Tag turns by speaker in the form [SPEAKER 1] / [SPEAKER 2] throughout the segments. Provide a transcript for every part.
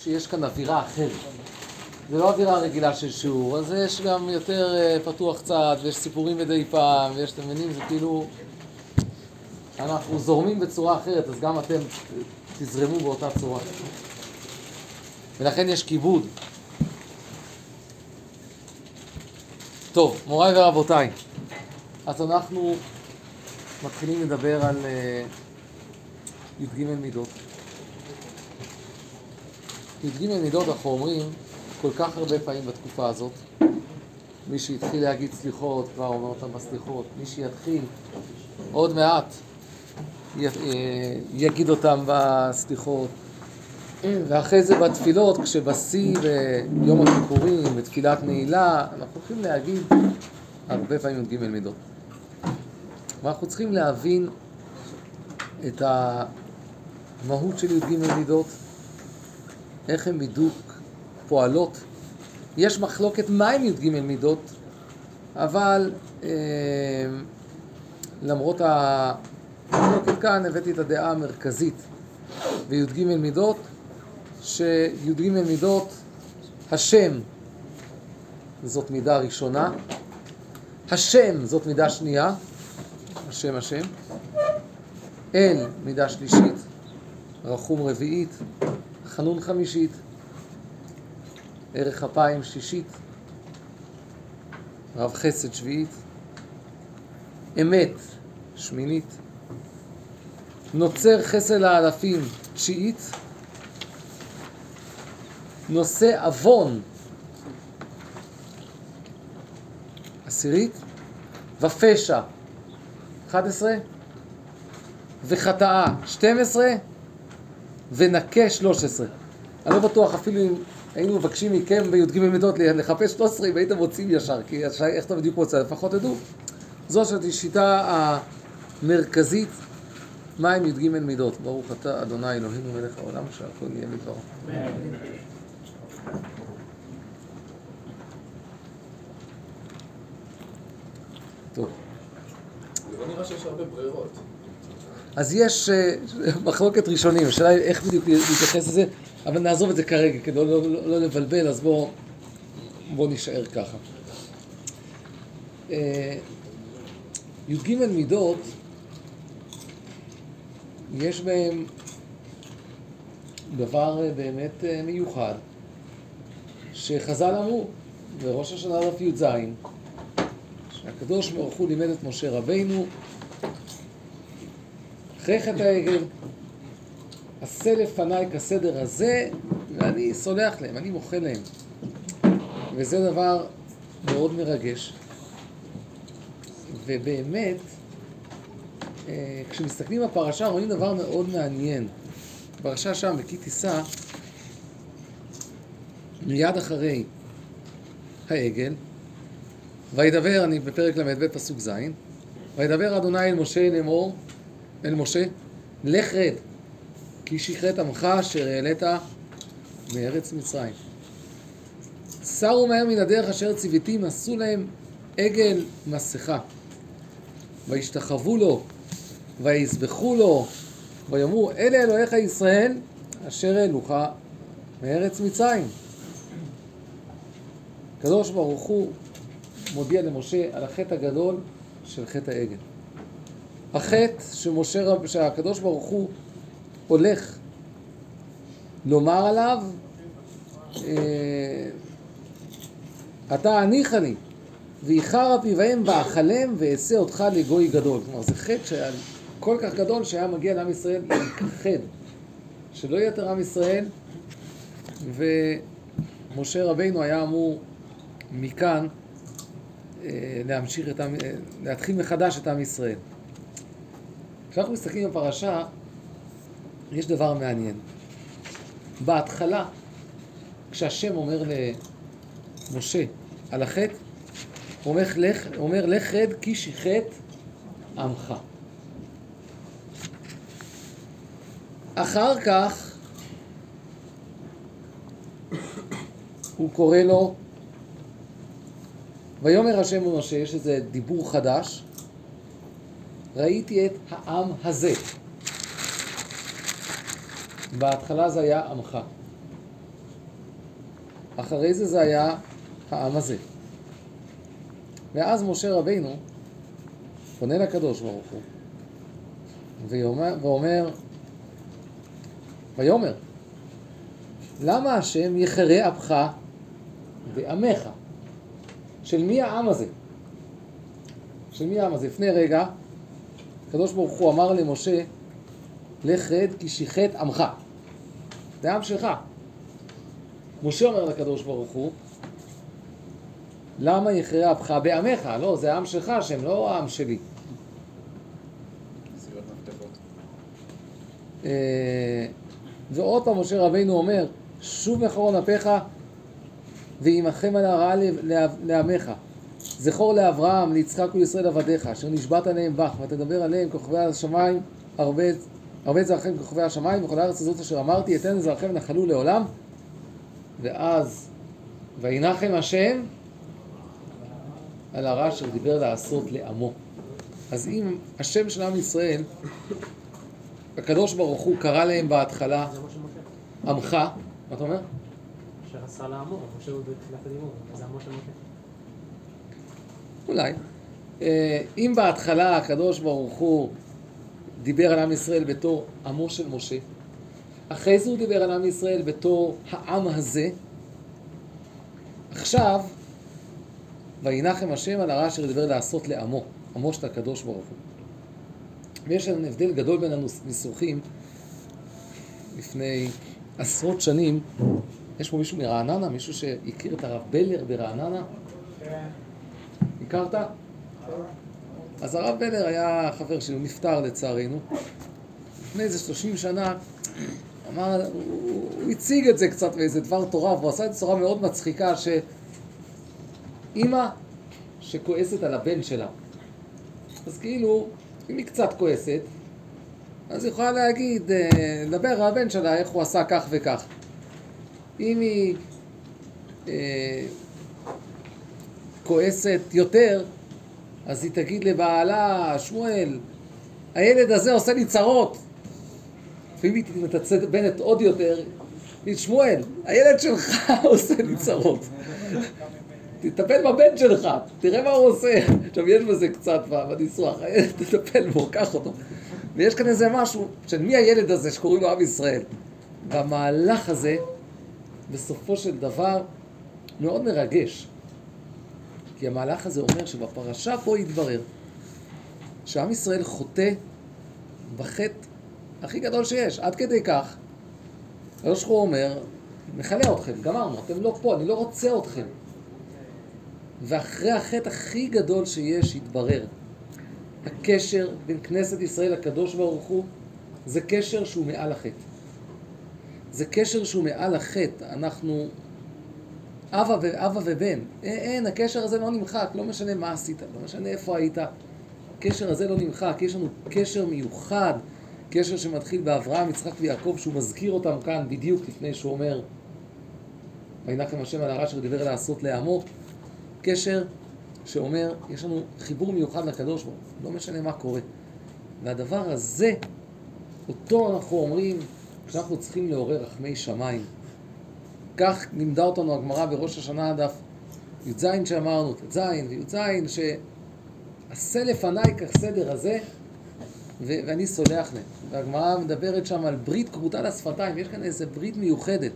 [SPEAKER 1] שיש כאן אווירה אחרת. זה לא אווירה רגילה של שיעור, אז יש גם יותר פתוח קצת, ויש סיפורים מדי פעם, ויש תמינים, זה כאילו... אנחנו זורמים בצורה אחרת, אז גם אתם תזרמו באותה צורה. ולכן יש כיבוד. טוב, מוריי ורבותיי, אז אנחנו מתחילים לדבר על י"ג מידות. י"ג מידות אנחנו אומרים כל כך הרבה פעמים בתקופה הזאת. מי שהתחיל להגיד סליחות כבר אומר אותם בסליחות, מי שיתחיל עוד מעט יגיד אותם בסליחות, ואחרי זה בתפילות, כשבשיא ביום הכיפורים, בתפילת נעילה, אנחנו הולכים להגיד הרבה פעמים י"ג מידות. ואנחנו צריכים להבין את המהות של י"ג מידות, איך הן בדיוק פועלות. יש מחלוקת מה עם י"ג מידות, אבל למרות המחלוקת כאן הבאתי את הדעה המרכזית בי"ג מידות, שי"ג מידות, השם זאת מידה ראשונה, השם זאת מידה שנייה, השם, אל מידה שלישית, רחום רביעית, חנון חמישית, ערך אפיים שישית, רב חסד שביעית, אמת שמינית, נוצר חסד לאלפים תשיעית, נושא אבון עשירית, ופשע 11, וחטאה 12, ונקה 13. אני לא בטוח אפילו אם היינו מבקשים מכם בי"ג מידות לחפש 13 אם הייתם רוצים ישר, כי איך אתה בדיוק רוצה, לפחות תדעו. זו שיטה המרכזית, מה עם י"ג מידות? ברוך אתה אדוני אלוהינו מלך העולם שהכל יהיה בדברו. טוב.
[SPEAKER 2] זה לא נראה שיש הרבה ברירות.
[SPEAKER 1] אז יש מחלוקת ראשונים, השאלה היא איך בדיוק להתייחס לזה, אבל נעזוב את זה כרגע, כדי לא לבלבל, אז בוא נשאר ככה. י"ג מידות, יש בהם דבר באמת מיוחד, שחז"ל אמרו, בראש השנה דף י"ז, שהקדוש ברוך הוא לימד את משה רבינו, אחרי חטא העגל, עשה לפניי כסדר הזה, ואני סולח להם, אני מוחל להם. וזה דבר מאוד מרגש. ובאמת, כשמסתכלים בפרשה, רואים דבר מאוד מעניין. פרשה שם, כי תישא, מיד אחרי העגל, וידבר, אני בפרק ל"ב פסוק ז', וידבר אדוני אל משה לאמור, אל משה, לך רד, כי שכרת עמך אשר העלית מארץ מצרים. סרו מהם מן הדרך אשר ציוויתים, עשו להם עגל מסכה. וישתחוו לו, ויזבחו לו, ויאמרו, אלה אלוהיך ישראל, אשר העלוך מארץ מצרים. הקדוש ברוך הוא מודיע למשה על החטא הגדול של חטא העגל. החטא שהקדוש ברוך הוא הולך לומר עליו, אתה עניך לי, ואיחר פיהם ואכלם ואעשה אותך לגוי גדול. כלומר, זה חטא שהיה כל כך גדול שהיה מגיע לעם ישראל להתאחד, שלא יתר עם ישראל, ומשה רבינו היה אמור מכאן להתחיל מחדש את עם ישראל. כשאנחנו מסתכלים בפרשה, יש דבר מעניין. בהתחלה, כשהשם אומר למשה על החטא, הוא אומר לך רד כי שכרת עמך. אחר כך הוא קורא לו, ויאמר השם למשה, יש איזה דיבור חדש, ראיתי את העם הזה. בהתחלה זה היה עמך. אחרי זה היה העם הזה. ואז משה רבינו פונה לקדוש ברוך הוא, ואומר, ויאמר, למה השם יחרה אפך בעמך? של מי העם הזה? של מי העם הזה? לפני רגע, הקדוש ברוך הוא אמר למשה, לך רד כי שיחת עמך. זה העם שלך. משה אומר לקדוש ברוך הוא, למה יחרה אפך בעמך? לא, זה העם שלך, שהם לא העם שלי.
[SPEAKER 2] סירת מפתחות.
[SPEAKER 1] ועוד פעם משה רבינו אומר, שוב מחרון אפיך וימחם על הרעה לעמך. זכור לאברהם, ליצחק ולישראל עבדיך, אשר נשבעת עליהם בך, ותדבר עליהם כוכבי השמיים, הרבה זרעכם כוכבי השמיים, וכל הארץ הזאת אשר אמרתי, אתן זרעכם נחלו לעולם. ואז, וינחם השם על הרע אשר דיבר לעשות לעמו. אז אם השם של עם ישראל, הקדוש ברוך הוא קרא להם בהתחלה,
[SPEAKER 3] זה משה משה.
[SPEAKER 1] עמך, מה אתה אומר?
[SPEAKER 3] אשר עשה לעמו, משה הוא בתחילת הדיבור, זה משה משה.
[SPEAKER 1] אולי. אם בהתחלה הקדוש ברוך הוא דיבר על עם ישראל בתור עמו של משה, אחרי זה הוא דיבר על עם ישראל בתור העם הזה, עכשיו, וינחם השם על הרע אשר דיבר לעשות לעמו, עמו של הקדוש ברוך הוא. ויש לנו הבדל גדול בין הניסוחים. לפני עשרות שנים, יש פה מישהו מרעננה, מישהו שהכיר את הרב בלר ברעננה? הכרת? אז הרב בלר היה חבר שלי, הוא נפטר לצערנו. לפני איזה 30 שנה, אמר, הוא הציג את זה קצת באיזה דבר תורה, והוא עשה את זה צורה מאוד מצחיקה, שאמא שכועסת על הבן שלה. אז כאילו, אם היא קצת כועסת, אז היא יכולה להגיד, לדבר על הבן שלה, איך הוא עשה כך וכך. אם היא כועסת יותר, אז היא תגיד לבעלה, שמואל, הילד הזה עושה לי צרות. ואם היא מתעצבנת עוד יותר, היא שמואל, הילד שלך עושה לי צרות. תטפל בבן שלך, תראה מה הוא עושה. עכשיו יש בזה קצת בניסוח, תטפל בו, קח אותו. ויש כאן איזה משהו של מי הילד הזה שקוראים לו עם ישראל. והמהלך הזה, בסופו של דבר, מאוד מרגש. כי המהלך הזה אומר שבפרשה פה יתברר שעם ישראל חוטא בחטא הכי גדול שיש. עד כדי כך, הקדוש ברוך הוא אומר, מחלה אתכם, גמרנו, אתם לא פה, אני לא רוצה אתכם. ואחרי החטא הכי גדול שיש יתברר. הקשר בין כנסת ישראל לקדוש ברוך הוא, זה קשר שהוא מעל החטא. זה קשר שהוא מעל החטא. אנחנו אבא ובן. אין, הקשר הזה לא נמחק, לא משנה מה עשית, לא משנה איפה היית. הקשר הזה לא נמחק, יש לנו קשר מיוחד, קשר שמתחיל באברהם, יצחק ויעקב, שהוא מזכיר אותם כאן בדיוק לפני שהוא אומר, וינחם השם על הרע אשר דיבר לעשות לעמו. קשר שאומר, יש לנו חיבור מיוחד לקדוש ברוך הוא, לא משנה מה קורה. והדבר הזה, אותו אנחנו אומרים, כשאנחנו צריכים לעורר רחמי שמיים. כך לימדה אותנו הגמרא בראש השנה דף י"ז שאמרנו, ט"ז וי"ז, שעשה לפניי כסדר הזה, ואני סולח להם. והגמרא מדברת שם על ברית כרותה לשפתיים, יש כאן איזו ברית מיוחדת,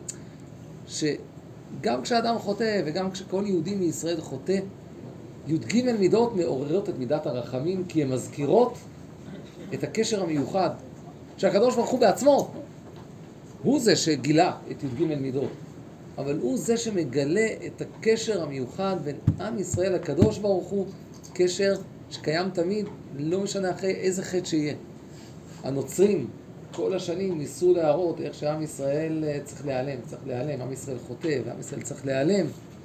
[SPEAKER 1] שגם כשאדם חוטא וגם כשכל יהודי מישראל חוטא, י"ג מידות מעוררות את מידת הרחמים, כי הן מזכירות את הקשר המיוחד, שהקדוש ברוך הוא בעצמו, הוא זה שגילה את י"ג מידות, אבל הוא זה שמגלה את הקשר המיוחד בין עם ישראל לקדוש ברוך הוא, קשר שקיים תמיד, לא משנה אחרי איזה חטא שיהיה. הנוצרים כל השנים ניסו להראות איך שעם ישראל צריך להיעלם, עם ישראל חוטא ועם ישראל צריך להיעלם.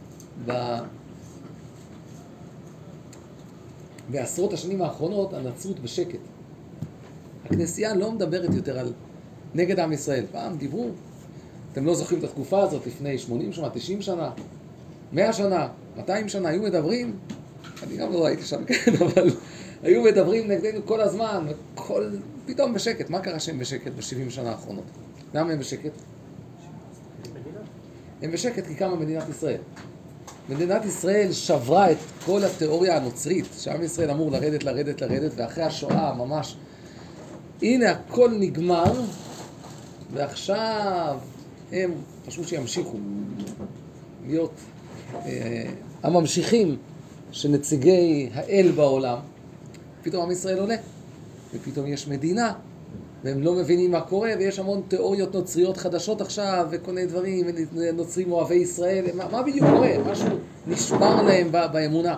[SPEAKER 1] בעשרות השנים האחרונות הנצרות בשקט. הכנסייה לא מדברת יותר על נגד עם ישראל. פעם דיברו, אתם לא זוכרים את התקופה הזאת לפני 80 שנה, 90 שנה, 100 שנה, 200 שנה, היו מדברים, אני גם לא הייתי שם, כן, אבל היו מדברים נגדנו כל הזמן, פתאום בשקט. מה קרה שהם בשקט ב-70 שנה האחרונות? למה הם בשקט? הם בשקט כי קמה מדינת ישראל. מדינת ישראל שברה את כל התיאוריה הנוצרית, שעם ישראל אמור לרדת, ואחרי השואה ממש, הנה הכל נגמר, ועכשיו הם פשוט שימשיכו להיות הממשיכים של נציגי האל בעולם. פתאום עם ישראל עולה, ופתאום יש מדינה, והם לא מבינים מה קורה, ויש המון תיאוריות נוצריות חדשות עכשיו, וכל מיני דברים, נוצרים אוהבי ישראל, מה בדיוק קורה? משהו נשבר להם באמונה.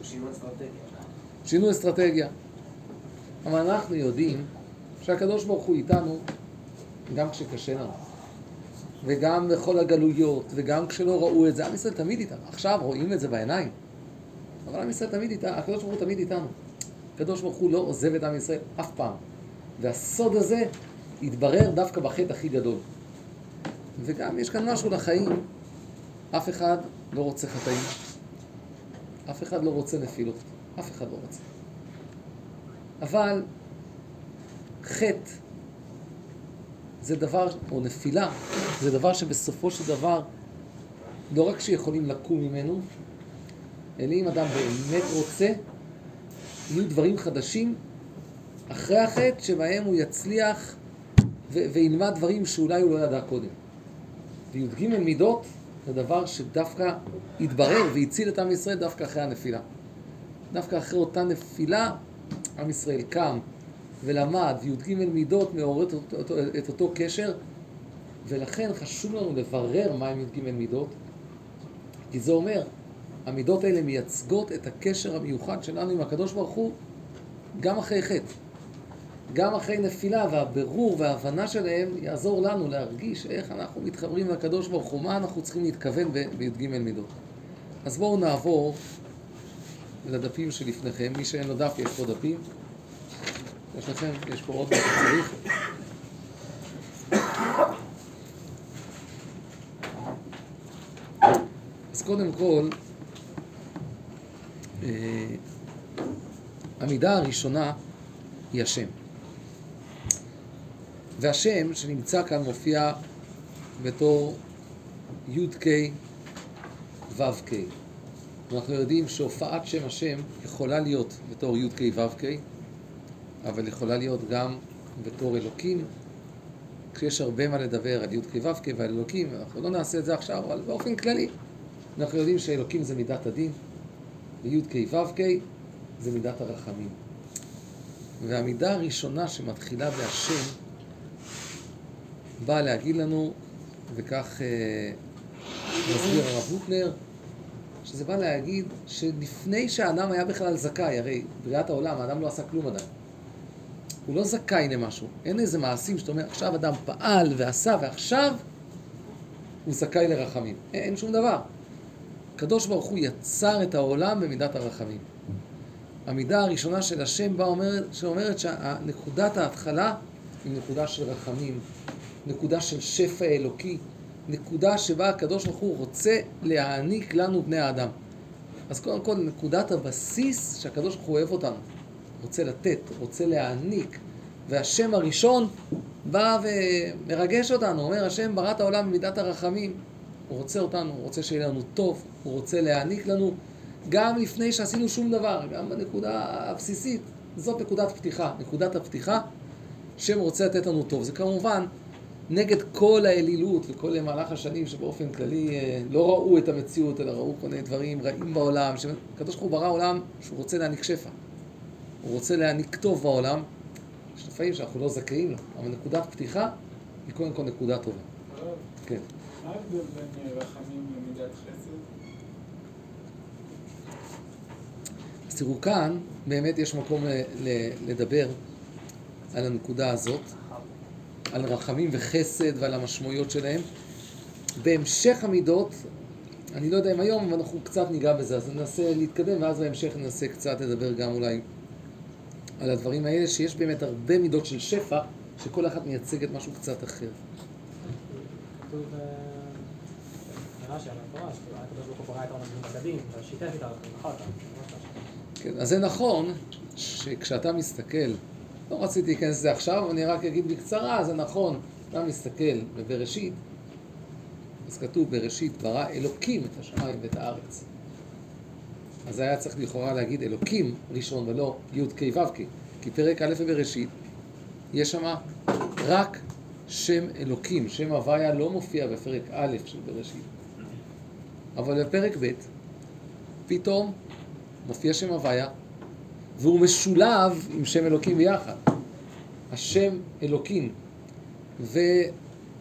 [SPEAKER 1] שינו אסטרטגיה. אבל אנחנו יודעים שהקדוש ברוך הוא איתנו, גם כשקשה לנו, וגם בכל הגלויות, וגם כשלא ראו את זה, עם ישראל תמיד איתנו. עכשיו רואים את זה בעיניים, אבל עם ישראל תמיד איתנו, הקדוש ברוך הוא תמיד איתנו. הקדוש ברוך הוא לא עוזב את עם ישראל אף פעם. והסוד הזה יתברר דווקא בחטא הכי גדול. וגם יש כאן משהו לחיים. אף אחד לא רוצה חטאים. אף אחד לא רוצה נפילות. אף אחד לא רוצה. אבל חטא זה דבר, או נפילה, זה דבר שבסופו של דבר לא רק שיכולים לקום ממנו, אלא אם אדם באמת רוצה, יהיו דברים חדשים אחרי החטא שבהם הוא יצליח וילמד דברים שאולי הוא לא ידע קודם. וי"ג מידות זה דבר שדווקא יתברר ויציל את עם ישראל דווקא אחרי הנפילה. דווקא אחרי אותה נפילה עם ישראל קם ולמד, וי"ג מידות מעוררת את אותו קשר, ולכן חשוב לנו לברר מה הם י"ג מידות, כי זה אומר, המידות האלה מייצגות את הקשר המיוחד שלנו עם הקדוש ברוך הוא גם אחרי חטא. גם אחרי נפילה, והבירור וההבנה שלהם יעזור לנו להרגיש איך אנחנו מתחברים לקדוש ברוך הוא, מה אנחנו צריכים להתכוון בי"ג מידות. אז בואו נעבור לדפים שלפניכם. מי שאין לו דף, יש פה דפים. יש לכם, יש פה עוד מה שצריך. אז קודם כל, המידה הראשונה היא השם. והשם שנמצא כאן מופיע בתור י"ק ו"ק. אנחנו יודעים שהופעת שם השם יכולה להיות בתור י"ק ו"ק, אבל יכולה להיות גם בתור אלוקים. כשיש הרבה מה לדבר על י"ק ו"ק ועל אלוקים, אנחנו לא נעשה את זה עכשיו, אבל באופן כללי אנחנו יודעים שאלוקים זה מידת הדין, וי"ק ו"ק זה מידת הרחמים. והמידה הראשונה שמתחילה בהשם באה להגיד לנו, וכך מסביר הרב הוטנר, שזה בא להגיד שלפני שהאדם היה בכלל זכאי, הרי בריאת העולם, האדם לא עשה כלום עדיין. הוא לא זכאי למשהו. אין איזה מעשים שאתה אומר, עכשיו אדם פעל ועשה, ועכשיו הוא זכאי לרחמים. אין שום דבר. הקדוש ברוך הוא יצר את העולם במידת הרחמים. המידה הראשונה של השם באה שאומרת שנקודת ההתחלה היא נקודה של רחמים, נקודה של שפע אלוקי, נקודה שבה הקדוש ברוך הוא רוצה להעניק לנו בני האדם. אז קודם כל נקודת הבסיס שהקדוש ברוך הוא אוהב אותנו, רוצה לתת, רוצה להעניק, והשם הראשון בא ומרגש אותנו, אומר השם ברא את העולם במידת הרחמים, הוא רוצה אותנו, הוא רוצה שיהיה לנו טוב, הוא רוצה להעניק לנו גם לפני שעשינו שום דבר, גם בנקודה הבסיסית. זאת נקודת פתיחה. נקודת הפתיחה, שם רוצה לתת לנו טוב. זה כמובן נגד כל האלילות וכל מהלך השנים שבאופן כללי לא ראו את המציאות, אלא ראו כל מיני דברים רעים בעולם. הקדוש ברוך הוא ברא עולם שהוא רוצה להעניק שפע. הוא רוצה להעניק טוב בעולם. יש לפעמים שאנחנו לא זכאים לו, אבל נקודת פתיחה היא קודם כל נקודה טובה. כן.
[SPEAKER 4] מה ההבדל בין רחמים למידת חסד?
[SPEAKER 1] אז תראו, כאן באמת יש מקום לדבר על הנקודה הזאת, על רחמים וחסד ועל המשמעויות שלהם. בהמשך המידות, אני לא יודע אם היום, אבל אנחנו קצת ניגע בזה, אז ננסה להתקדם, ואז בהמשך ננסה קצת לדבר גם אולי על הדברים האלה, שיש באמת הרבה מידות של שפע, שכל אחת מייצגת משהו קצת אחר.
[SPEAKER 3] כתוב ברש"י, הקדוש ברוך הוא ברא את העולם בדין, ושיתף את הרחמים אחר כך.
[SPEAKER 1] כן, אז זה נכון שכשאתה מסתכל, לא רציתי להיכנס לזה עכשיו, אני רק אגיד בקצרה, זה נכון, אתה מסתכל בבראשית, אז כתוב בראשית ברא אלוקים את השמיים ואת הארץ. אז היה צריך לכאורה להגיד אלוקים ראשון ולא י' כ' ו' כ', כי פרק א' בראשית יש שם רק שם אלוקים, שם הוויה לא מופיע בפרק א' של בראשית. אבל בפרק ב' פתאום מופיע שם הוויה, והוא משולב עם שם אלוקים ביחד. השם אלוקים. ויש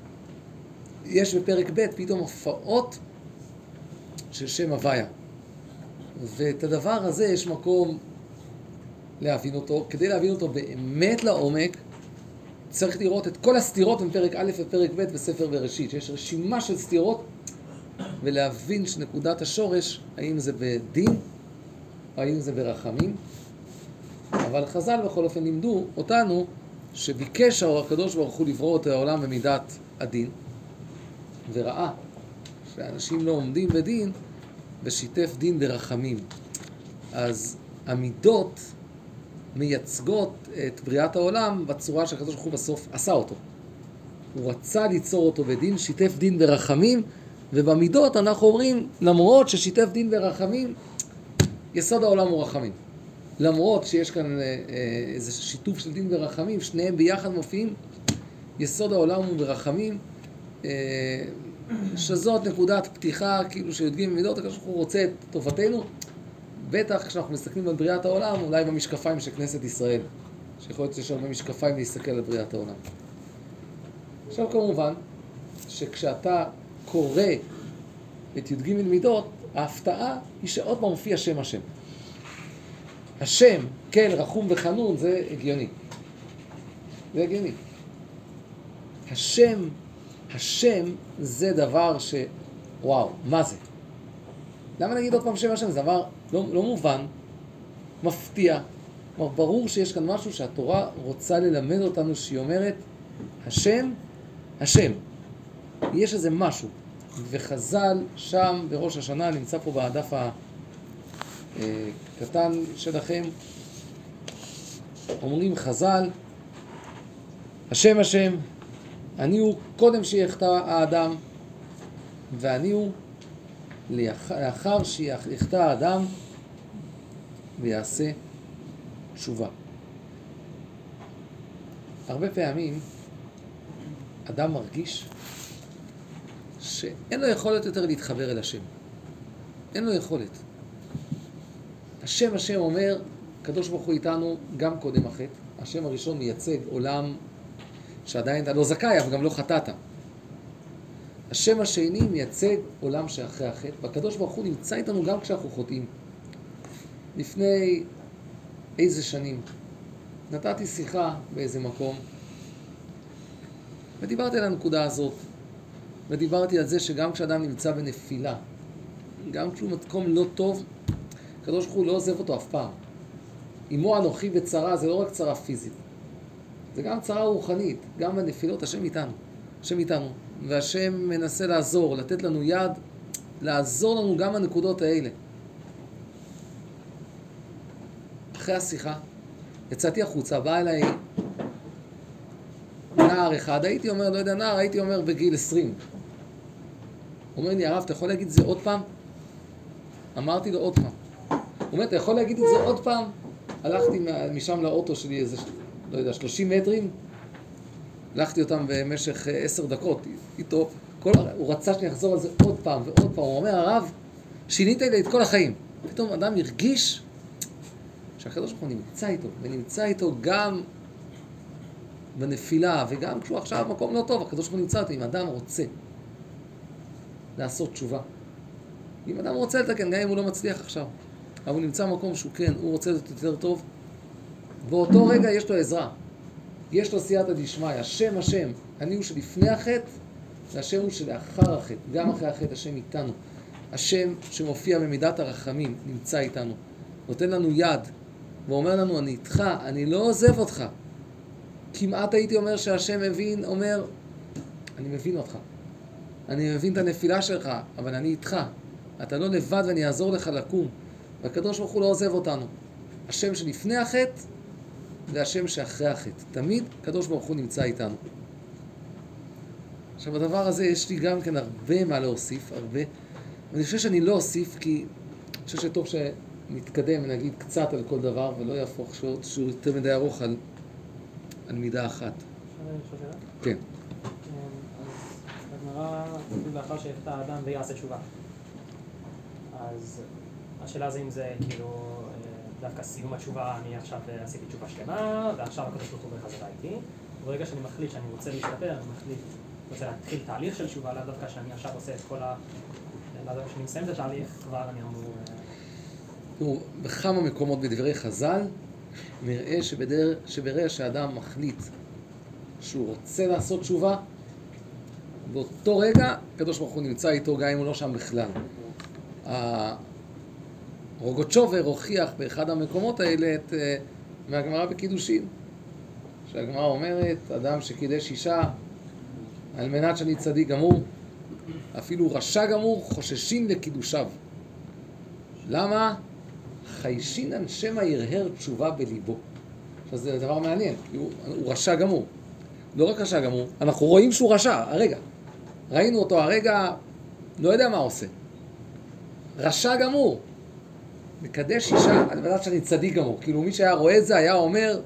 [SPEAKER 1] בפרק ב' פתאום הופעות של שם הוויה. ואת הדבר הזה יש מקום להבין אותו. כדי להבין אותו באמת לעומק, צריך לראות את כל הסתירות בין פרק א' ופרק ב' בספר בראשית, שיש רשימה של סתירות, ולהבין שנקודת השורש, האם זה בדין, או האם זה ברחמים. אבל חז"ל בכל אופן לימדו אותנו, שביקש הקדוש ברוך הוא לברוא את העולם במידת הדין, וראה שאנשים לא עומדים בדין, ושיתף דין ברחמים. אז המידות מייצגות את בריאת העולם בצורה שהקדוש ברוך הוא בסוף עשה אותו. הוא רצה ליצור אותו בדין, שיתף דין ברחמים, ובמידות אנחנו אומרים, למרות ששיתף דין ברחמים, יסוד העולם הוא רחמים. למרות שיש כאן איזה שיתוף של דין ברחמים, שניהם ביחד מופיעים, יסוד העולם הוא ברחמים, שזאת נקודת פתיחה, כאילו שיודעים במידות, הקדוש ברוך הוא רוצה את טובתנו, בטח כשאנחנו מסתכלים על בריאת העולם, אולי במשקפיים של כנסת ישראל, שיכול להיות שיש הרבה משקפיים להסתכל על בריאת העולם. עכשיו כמובן, שכשאתה קורא את י"ג מידות, ההפתעה היא שעוד פעם מופיע שם השם. השם, כן, רחום וחנון, זה הגיוני. זה הגיוני. השם זה דבר ש... וואו, מה זה? למה נגיד עוד פעם שם השם? זה דבר לא מובן, מפתיע. כלומר, ברור שיש כאן משהו שהתורה רוצה ללמד אותנו, שהיא אומרת, השם. יש איזה משהו. וחז"ל שם בראש השנה, נמצא פה בדף הקטן שלכם, אומרים חז"ל, השם, אני הוא קודם שיחטא האדם, ואני הוא לאחר שיחטא האדם ויעשה תשובה. הרבה פעמים אדם מרגיש שאין לו יכולת יותר להתחבר אל השם. אין לו יכולת. השם אומר, הקדוש ברוך הוא איתנו גם קודם החטא. השם הראשון מייצג עולם שעדיין אתה לא זכאי, אבל גם לא חטאת. השם השני מייצג עולם שאחרי החטא, והקדוש ברוך הוא נמצא איתנו גם כשאנחנו חוטאים. לפני איזה שנים נתתי שיחה באיזה מקום, ודיברתי על הנקודה הזאת, ודיברתי על זה שגם כשאדם נמצא בנפילה, גם כשהוא מקום לא טוב, הקדוש ברוך הוא לא עוזב אותו אף פעם. עמו אנוכי בצרה, זה לא רק צרה פיזית, זה גם צרה רוחנית, גם בנפילות, השם איתנו. השם איתנו, והשם מנסה לעזור, לתת לנו יד, לעזור לנו גם בנקודות האלה. אחרי השיחה, יצאתי החוצה, בא אליי נער אחד, הייתי אומר בגיל 20. הוא אומר לי, הרב, אתה יכול להגיד את זה עוד פעם? אמרתי לו עוד פעם. הוא אומר, אתה יכול להגיד את זה עוד פעם? הלכתי משם לאוטו שלי איזה, 30 מטרים, הלכתי אותם במשך 10 דקות איתו, הוא רצה שאני אחזור על זה עוד פעם ועוד פעם. הוא אומר, הרב, שינית לי את כל החיים. פתאום אדם הרגיש שהקדוש ברוך הוא נמצא איתו, ונמצא איתו גם בנפילה, וגם כשהוא עכשיו במקום לא טוב, הקדוש ברוך הוא נמצא איתו. אם אדם רוצה לעשות תשובה, אם אדם רוצה לתקן, גם אם הוא לא מצליח עכשיו, אבל הוא נמצא במקום שהוא כן, הוא רוצה להיות יותר טוב, באותו רגע יש לו עזרה. יש לו סייעתא דשמיא, השם, אני הוא שלפני החטא, והשם הוא שלאחר החטא, גם אחרי החטא השם איתנו. השם שמופיע במידת הרחמים נמצא איתנו, נותן לנו יד, ואומר לנו, אני איתך, אני לא עוזב אותך. כמעט הייתי אומר שהשם אומר, אני מבין אותך, אני מבין את הנפילה שלך, אבל אני איתך, אתה לא לבד ואני אעזור לך לקום. והקדוש ברוך הוא לא עוזב אותנו. השם שלפני החטא, והשם שאחרי החטא. תמיד הקדוש ברוך הוא נמצא איתנו. עכשיו, בדבר הזה יש לי גם כן הרבה מה להוסיף, הרבה. אני חושב שאני לא אוסיף, כי אני חושב שטוב שנתקדם ונגיד קצת על כל דבר, ולא יהפוך שהוא יותר מדי ארוך על מידה אחת.
[SPEAKER 3] אפשר לשאול שאלה?
[SPEAKER 1] כן.
[SPEAKER 3] אז בגמרא כתוב לאחר שיחטא האדם ויעשה תשובה. אז השאלה זה אם זה כאילו דווקא סיום התשובה, אני עכשיו עשיתי תשובה שלמה, ועכשיו הקדוש ברוך הוא בחזרה איתי. ברגע שאני מחליט שאני רוצה להשתפר, אני רוצה להתחיל תהליך של תשובה, לאו דווקא שאני עכשיו עושה את כל לאו דווקא כשאני מסיים את התהליך, כבר אני אמור...
[SPEAKER 1] תראו, בכמה מקומות בדברי חז"ל, נראה שברגע שהאדם מחליט שהוא רוצה לעשות תשובה, באותו רגע, הקדוש ברוך הוא נמצא איתו גם אם הוא לא שם בכלל. רוגוצ'ובר הוכיח באחד המקומות האלה מהגמרא בקידושין, שהגמרא אומרת, אדם שקידש אישה על מנת שאני צדיק גמור, אפילו רשע גמור, חוששים לקידושיו. למה? חיישינן שמא ירהר תשובה בליבו. עכשיו זה דבר מעניין, כי הוא רשע גמור. לא רק רשע גמור, אנחנו רואים שהוא רשע, הרגע. ראינו אותו הרגע, לא יודע מה עושה. רשע גמור. מקדש אישה על מנת שאני צדיק גמור. כאילו מי שהיה רואה את זה היה אומר,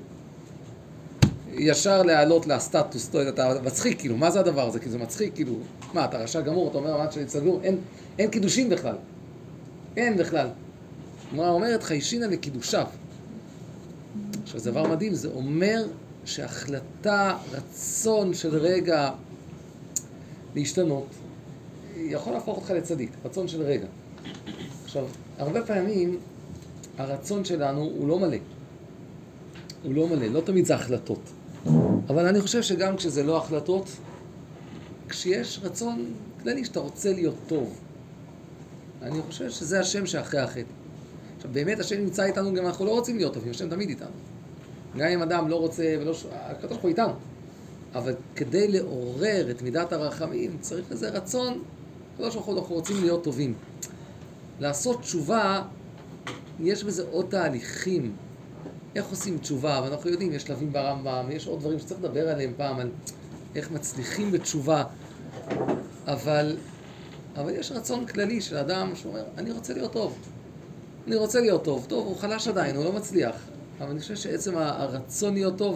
[SPEAKER 1] ישר להעלות לסטטוס, אתה מצחיק, כאילו, מה זה הדבר הזה? כי זה מצחיק, כאילו, מה, אתה רשע גמור, אתה אומר, מה שאני צדיק גמור? אין קידושים בכלל. אין בכלל. מה אומרת? חיישינה לקידושיו. עכשיו, זה דבר מדהים, זה אומר שהחלטה, רצון של רגע להשתנות, יכול להפוך אותך לצדיק, רצון של רגע. עכשיו, הרבה פעמים הרצון שלנו הוא לא מלא. הוא לא מלא, לא תמיד זה החלטות. אבל אני חושב שגם כשזה לא החלטות, כשיש רצון כללי שאתה רוצה להיות טוב, אני חושב שזה השם שאחרי החטא. עכשיו, באמת השם נמצא איתנו גם אנחנו לא רוצים להיות טובים, השם תמיד איתנו. גם אם אדם לא רוצה, הקדוש ברוך הוא איתנו. אבל כדי לעורר את מידת הרחמים, צריך לזה רצון, הקדוש ברוך הוא אנחנו רוצים להיות טובים. לעשות תשובה, יש בזה עוד תהליכים. איך עושים תשובה? ואנחנו יודעים, יש שלבים ברמב"ם, יש עוד דברים שצריך לדבר עליהם פעם, על איך מצליחים בתשובה. אבל יש רצון כללי של אדם שאומר, אני רוצה להיות טוב. אני רוצה להיות טוב. טוב, הוא חלש עדיין, הוא לא מצליח. אבל אני חושב שעצם הרצון להיות טוב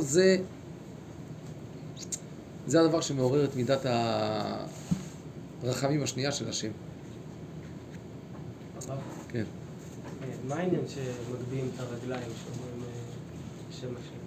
[SPEAKER 1] זה הדבר שמעורר את מידת הרחמים השנייה של השם. כן.
[SPEAKER 5] מה העניין שמגביהים את הרגליים שאומרים שם השם?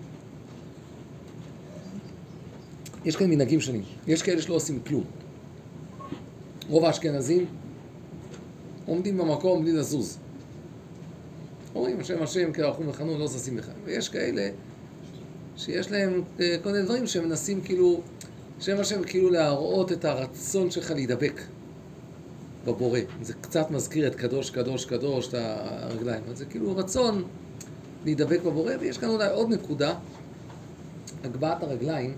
[SPEAKER 1] יש כאן מנהגים שונים. יש כאלה שלא עושים כלום. רוב האשכנזים עומדים במקום בלי לזוז. אומרים, השם השם, כרחום וחנון, לא זזים בכלל. ויש כאלה שיש להם כל מיני דברים שמנסים כאילו, שם השם כאילו להראות את הרצון שלך להידבק בבורא. זה קצת מזכיר את קדוש, קדוש, קדוש, את הרגליים. זה כאילו רצון להידבק בבורא, ויש כאן אולי עוד נקודה, הגבהת הרגליים,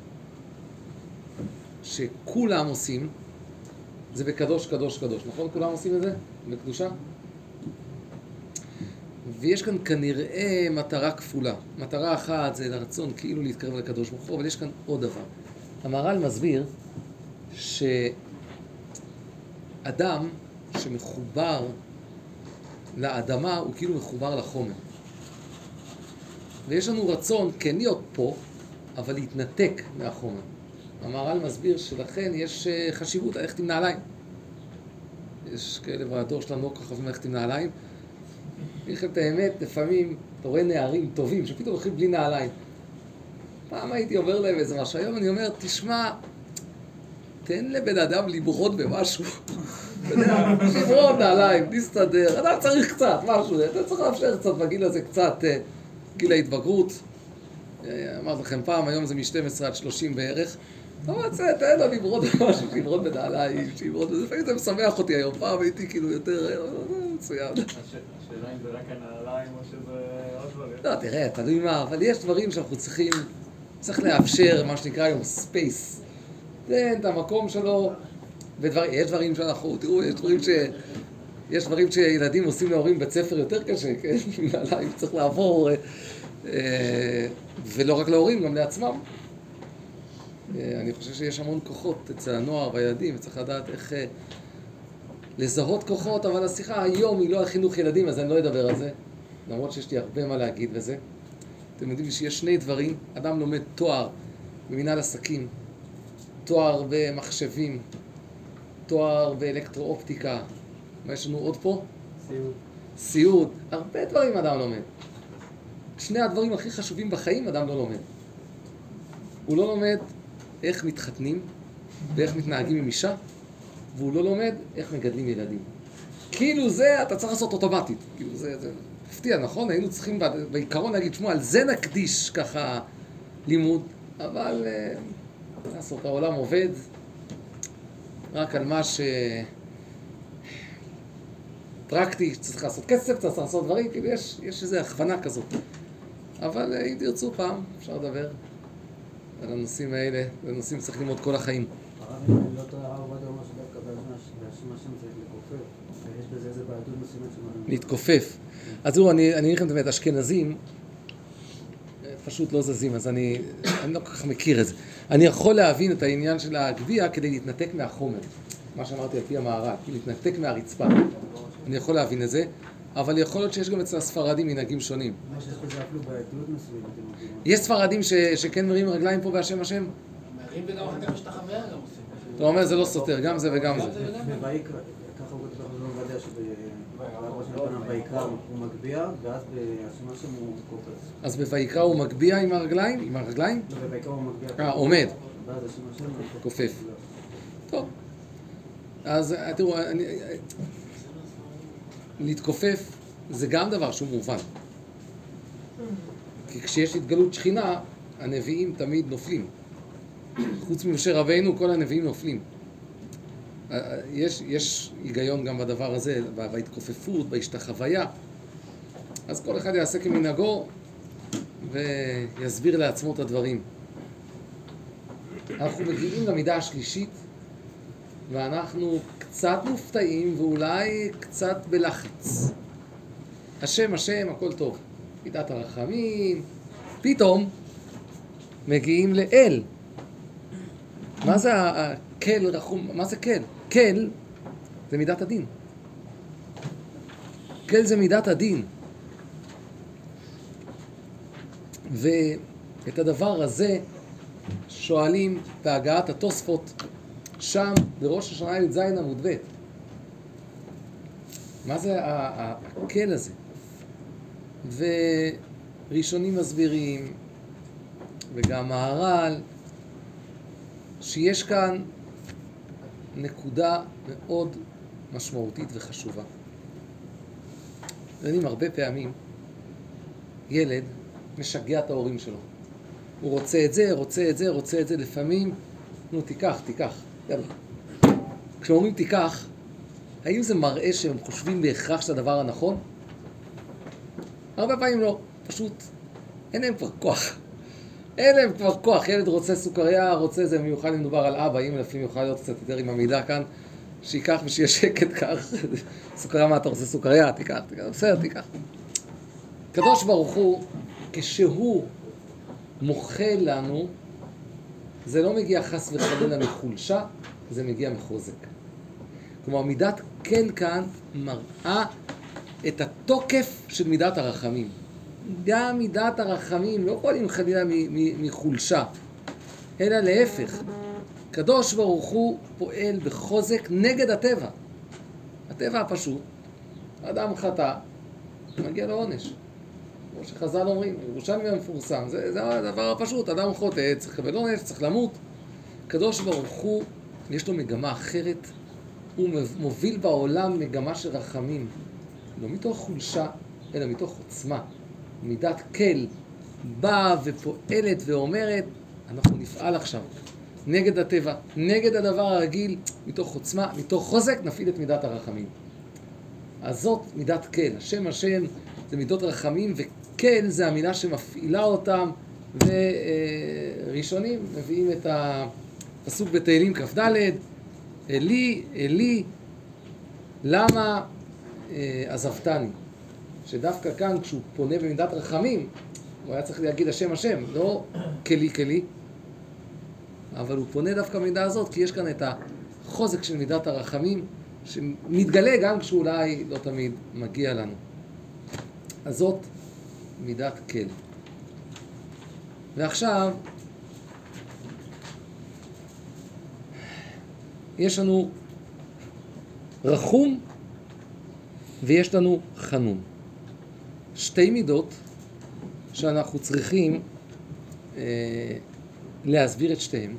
[SPEAKER 1] שכולם עושים, זה בקדוש, קדוש, קדוש. נכון? כולם עושים את זה? בקדושה? ויש כאן כנראה מטרה כפולה. מטרה אחת זה לרצון כאילו להתקרב לקדוש ברוך הוא, אבל יש כאן עוד דבר. המהר"ל מסביר שאדם שמחובר לאדמה הוא כאילו מחובר לחומר. ויש לנו רצון כן להיות פה, אבל להתנתק מהחומר. המהר"ל מסביר שלכן יש חשיבות ללכת עם נעליים. יש כאלה בדור שלנו לא ככה ללכת עם נעליים. איך את האמת, לפעמים אתה רואה נערים טובים שפתאום הולכים בלי נעליים. פעם הייתי אומר להם איזה משהו, היום אני אומר, תשמע, תן לבן אדם לברות במשהו. אתה יודע, לברות נעליים, נסתדר, אדם צריך קצת, משהו, אתה צריך לאפשר קצת בגיל הזה, קצת גיל ההתבגרות. אמרתי לכם פעם, היום זה מ-12 עד 30 בערך. אבל תן לו לברות במשהו, לברות בנעליים, לברות בזה, לפעמים זה משמח אותי היום, פעם הייתי כאילו יותר, מצוין.
[SPEAKER 2] השאלה אם זה רק הנעליים או שזה עוד דברים.
[SPEAKER 1] לא, תראה, תלוי מה, אבל יש דברים שאנחנו צריך לאפשר, מה שנקרא היום ספייס. תן את המקום שלו, ויש דברים שאנחנו, תראו, יש דברים שילדים עושים להורים בית ספר יותר קשה, כן? נעליים צריך לעבור, ולא רק להורים, גם לעצמם. אני חושב שיש המון כוחות אצל הנוער והילדים, וצריך לדעת איך לזהות כוחות, אבל השיחה היום היא לא על חינוך ילדים, אז אני לא אדבר על זה, למרות שיש לי הרבה מה להגיד בזה. אתם יודעים שיש שני דברים, אדם לומד תואר במנהל עסקים, תואר במחשבים, תואר באלקטרואופטיקה, מה יש לנו עוד פה?
[SPEAKER 5] סיום.
[SPEAKER 1] סיוד, הרבה דברים אדם לומד. שני הדברים הכי חשובים בחיים אדם לא לומד. הוא לא לומד איך מתחתנים ואיך מתנהגים עם אישה, והוא לא לומד איך מגדלים ילדים. כאילו זה אתה צריך לעשות אוטומטית. כאילו זה מפתיע, נכון? היינו צריכים בעיקרון להגיד, שמוע, על זה נקדיש ככה לימוד, אבל לעשות, העולם עובד רק על מה פרקטי, צריך לעשות כסף, צריך לעשות דברים, כאילו יש איזו הכוונה כזאת. אבל אם תרצו פעם, אפשר לדבר על הנושאים האלה, והנושאים צריך ללמוד כל החיים.
[SPEAKER 6] הרב, אם אני לא טועה, הרב עובדיה אומר שדווקא בהשם השם צריך לכופף, ויש בזה איזה בעייתות מסוימת שמראים.
[SPEAKER 1] להתכופף. אז תראו, אני אגיד לכם באמת, אשכנזים פשוט לא זזים, אז אני לא כל כך מכיר את זה. אני יכול להבין את העניין של הגביע כדי להתנתק מהחומר. מה שאמרתי על פי המערב, להתנתק מהרצפה. אני יכול להבין את זה, אבל יכול להיות שיש גם אצל הספרדים מנהגים שונים.
[SPEAKER 6] מה שיש בזה אפילו בעייתיות מסוימת.
[SPEAKER 1] יש ספרדים שכן מרים רגליים פה בהשם השם?
[SPEAKER 7] מרים וגם אחר כך משתחווה גם עושים.
[SPEAKER 1] אתה אומר זה לא סותר, גם זה וגם זה.
[SPEAKER 6] בויקרא, ככה הוא כתוב לא מוודא שבויקרא הוא מגביה, ואז בהשם השם הוא קופץ.
[SPEAKER 1] אז בויקרא הוא מגביה עם הרגליים? עם הרגליים?
[SPEAKER 6] לא, בויקרא הוא מגביה.
[SPEAKER 1] עומד.
[SPEAKER 6] ואז השם השם הוא
[SPEAKER 1] כופף. טוב. אז תראו, להתכופף זה גם דבר שהוא מובן. כי כשיש התגלות שכינה, הנביאים תמיד נופלים. חוץ ממשה רבינו, כל הנביאים נופלים. יש היגיון גם בדבר הזה, בהתכופפות, בהשתחוויה. אז כל אחד יעשה כמנהגו ויסביר לעצמו את הדברים. אנחנו מגיעים למידה השלישית, ואנחנו קצת מופתעים ואולי קצת בלחץ. השם, השם, הכל טוב. מידת הרחמים. פתאום מגיעים לאל. מה זה הקל רחום? מה זה קל? קל זה מידת הדין. קל זה מידת הדין. ואת הדבר הזה שואלים בהגעת התוספות שם בראש השנה י"ז עמוד ב'. מה זה הקל הזה? וראשונים מסבירים, וגם מהר"ל, שיש כאן נקודה מאוד משמעותית וחשובה. יודעים, הרבה פעמים ילד משגע את ההורים שלו. הוא רוצה את זה, רוצה את זה, רוצה את זה, לפעמים, נו תיקח, יאללה. כשאומרים תיקח, האם זה מראה שהם חושבים בהכרח שזה הדבר הנכון? הרבה פעמים לא, פשוט אין להם כבר כוח. אין להם כבר כוח, ילד רוצה סוכריה, רוצה זה מיוחד אם מדובר על אבא, אם לפעמים יוכל להיות קצת יותר עם המילה כאן, שיקח ושיהיה שקט כך. סוכריה, מה אתה רוצה? סוכריה, תיקח, בסדר, תיקח. קדוש ברוך הוא, כשהוא מוכל לנו, זה לא מגיע חס וחלילה מחולשה, זה מגיע מחוזק. כלומר, מידת כן כאן מראה את התוקף של מידת הרחמים. גם מידת הרחמים לא פועלים חלילה מחולשה, אלא להפך. קדוש ברוך הוא פועל בחוזק נגד הטבע. הטבע הפשוט, אדם חטא, מגיע לו עונש. כמו שחז"ל אומרים, ירושלמי המפורסם, זה הדבר הפשוט, אדם חוטא, צריך לקבל עונש, צריך למות. קדוש ברוך הוא, יש לו מגמה אחרת, הוא מוביל בעולם מגמה של רחמים, לא מתוך חולשה, אלא מתוך עוצמה. מידת כל באה ופועלת ואומרת, אנחנו נפעל עכשיו נגד הטבע, נגד הדבר הרגיל, מתוך עוצמה, מתוך חוזק, נפעיל את מידת הרחמים. אז זאת מידת כל. השם השם זה מידות רחמים, וכל זה המילה שמפעילה אותם, וראשונים מביאים את הפסוק בתהילים כ"ד, אלי, אלי, למה עזבתני? שדווקא כאן, כשהוא פונה במידת רחמים, הוא היה צריך להגיד השם השם, לא כלי כלי. אבל הוא פונה דווקא במידה הזאת, כי יש כאן את החוזק של מידת הרחמים, שמתגלה גם כשאולי לא תמיד מגיע לנו. אז זאת מידת כל. ועכשיו, יש לנו רחום ויש לנו חנון. שתי מידות שאנחנו צריכים להסביר את שתיהם.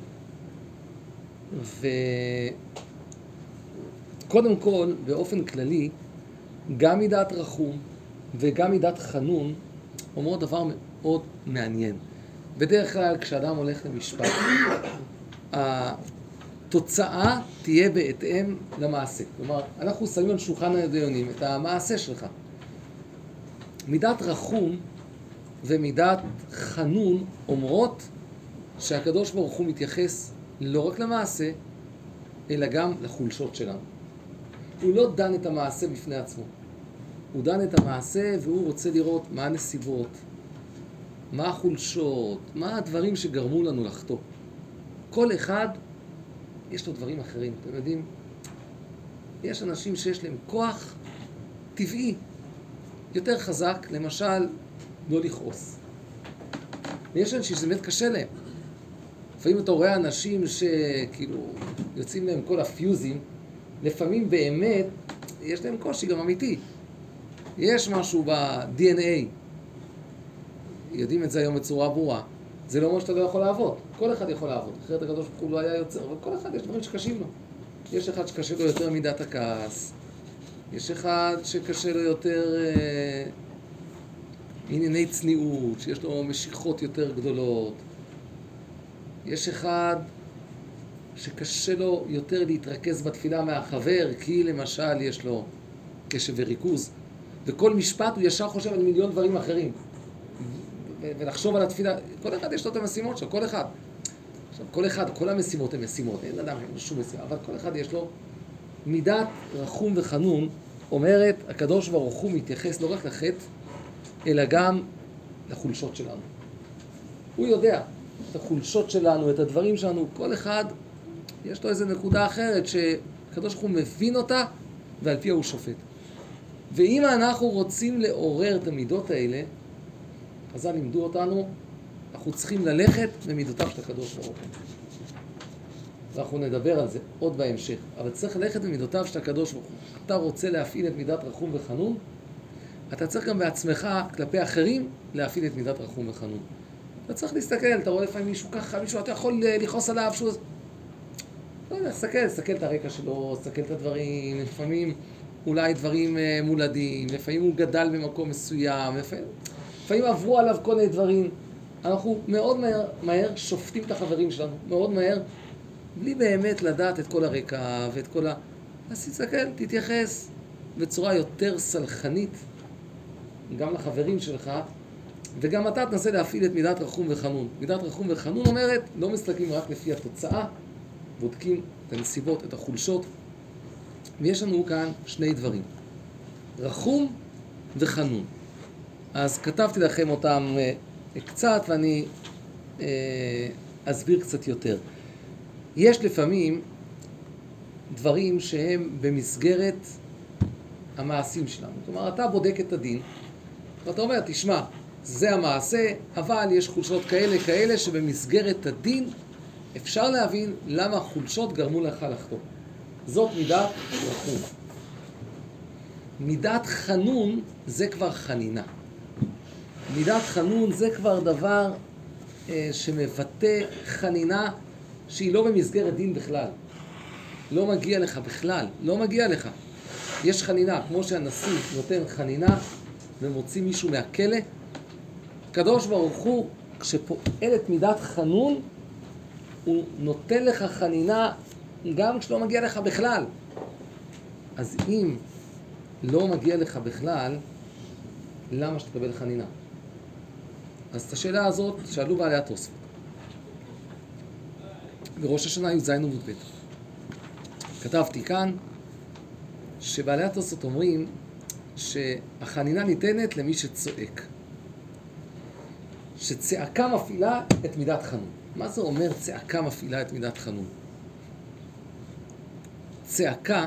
[SPEAKER 1] וקודם כל, באופן כללי, גם מידת רחום וגם מידת חנון אומרות דבר מאוד מעניין. בדרך כלל כשאדם הולך למשפט, התוצאה תהיה בהתאם למעשה. כלומר, אנחנו שמים על שולחן הדיונים את המעשה שלך. מידת רחום ומידת חנון אומרות שהקדוש ברוך הוא מתייחס לא רק למעשה, אלא גם לחולשות שלנו. הוא לא דן את המעשה בפני עצמו. הוא דן את המעשה והוא רוצה לראות מה הנסיבות, מה החולשות, מה הדברים שגרמו לנו לחטוא. כל אחד יש לו דברים אחרים. אתם יודעים, יש אנשים שיש להם כוח טבעי יותר חזק, למשל, לא לכעוס. ויש אנשים שזה באמת קשה להם. לפעמים אתה רואה אנשים שכאילו יוצאים להם כל הפיוזים, לפעמים באמת יש להם קושי גם אמיתי. יש משהו ב-DNA, יודעים את זה היום בצורה ברורה, זה לא אומר שאתה לא יכול לעבוד. כל אחד יכול לעבוד, אחרת הקדוש ברוך הוא לא היה יוצר, אבל כל אחד יש דברים שקשים לו. יש אחד שקשה לו יותר מידת הכעס, יש אחד שקשה לו יותר ענייני צניעות, שיש לו משיכות יותר גדולות. יש אחד שקשה לו יותר להתרכז בתפילה מהחבר, כי למשל יש לו קשב וריכוז. וכל משפט הוא ישר חושב על מיליון דברים אחרים. ולחשוב על התפילה, כל אחד יש לו את המשימות שלו, כל אחד. עכשיו, כל אחד, כל המשימות הן משימות, אין אדם שום משימה, אבל כל אחד יש לו מידת רחום וחנון, אומרת, הקדוש ברוך הוא מתייחס לא רק לחטא, אלא גם לחולשות שלנו. הוא יודע את החולשות שלנו, את הדברים שלנו, כל אחד יש לו איזו נקודה אחרת שהקדוש ברוך הוא מבין אותה, ועל פיה הוא שופט. ואם אנחנו רוצים לעורר את המידות האלה, אז לימדו אותנו, אנחנו צריכים ללכת במידותיו של הקדוש ברוך הוא. ואנחנו נדבר על זה עוד בהמשך. אבל צריך ללכת במידותיו של הקדוש ברוך הוא. אתה רוצה להפעיל את מידת רחום וחנון, אתה צריך גם בעצמך, כלפי אחרים, להפעיל את מידת רחום וחנון. אתה צריך להסתכל, אתה רואה לפעמים מישהו ככה, מישהו, אתה יכול לכעוס עליו שהוא... לא יודע, תסתכל את הרקע שלו, תסתכל את הדברים, לפעמים אולי דברים מולדים, לפעמים הוא גדל במקום מסוים, לפעמים עברו עליו כל מיני דברים. אנחנו מאוד מהר שופטים את החברים שלנו, מאוד מהר, בלי באמת לדעת את כל הרקע ואת כל ה... אז תסתכל, תתייחס בצורה יותר סלחנית, גם לחברים שלך, וגם אתה תנסה להפעיל את מידת רחום וחנון. מידת רחום וחנון אומרת, לא מסתכלים רק לפי התוצאה, בודקים את הנסיבות, את החולשות, ויש לנו כאן שני דברים, רחום וחנון. אז כתבתי לכם אותם קצת, ואני אסביר קצת יותר. יש לפעמים דברים שהם במסגרת המעשים שלנו. כלומר, אתה בודק את הדין, ואתה אומר, תשמע, זה המעשה, אבל יש חולשות כאלה שבמסגרת הדין אפשר להבין למה החולשות גרמו לך לחטוא. זאת מידת רחום. מידת חנון זה כבר חנינה. מידת חנון זה כבר דבר שמבטא חנינה שהיא לא במסגרת דין בכלל. לא מגיע לך בכלל, לא מגיע לך. יש חנינה, כמו שהנשיא נותן חנינה ומוציא מישהו מהכלא. הקדוש ברוך הוא, כשפועלת מידת חנון, הוא נותן לך חנינה גם כשלא מגיע לך בכלל. אז אם לא מגיע לך בכלל, למה שתקבל חנינה? אז את השאלה הזאת שאלו בעלי התוספות. בראש השנה י"ז עמוד ב'. כתבתי כאן שבעלי התוספות אומרים שהחנינה ניתנת למי שצועק. שצעקה מפעילה את מידת חנון. מה זה אומר צעקה מפעילה את מידת חנון? צעקה